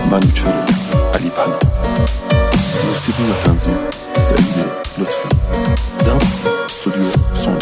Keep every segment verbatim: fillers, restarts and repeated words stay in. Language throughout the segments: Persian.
منوچهر علی پناه. موسیقی و تنظیم سعید لطفی. ضبط استودیو سونت.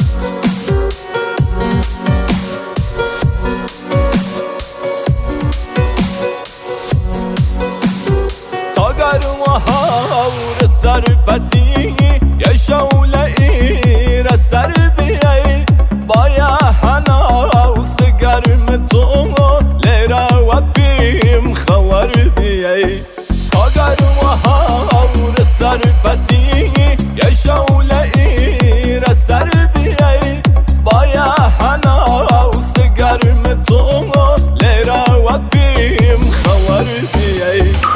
هاور سربتی یه شوله ایر از تربیه بایا حناوس گرم تو لیرا و بیم خوار بیه اگر و هاور سربتی یه شوله ایر از تربیه بایا حناوس گرم تو لیرا و بیم خوار بیه